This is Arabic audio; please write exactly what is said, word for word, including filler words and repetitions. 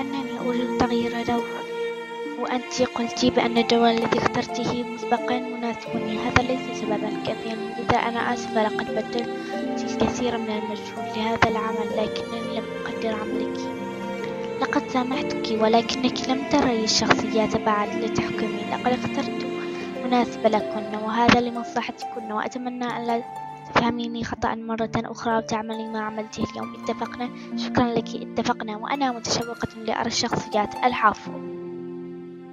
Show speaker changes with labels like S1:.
S1: أنني أريد تغيير الجو، وأنتِ قلتِ بأن الجو الذي اخترتيه مسبقًا مناسبني. هذا ليس سببًا كافيًا، لذا أنا آسفة. لقد بذلت الكثير من المجهود لهذا العمل، لكنني لم أقدر عملك. لقد سامحتك، ولكنك لم تري الشخصيات بعد لتحكمي. لقد اخترت مناسب لكن، وهذا لمصلحتكن، وأتمنى ألا تفهميني خطأ مرة أخرى وتعملي ما عملته اليوم. اتفقنا؟ شكرا لك. اتفقنا. وأنا متشوقة لأرى الشخصيات. العفو.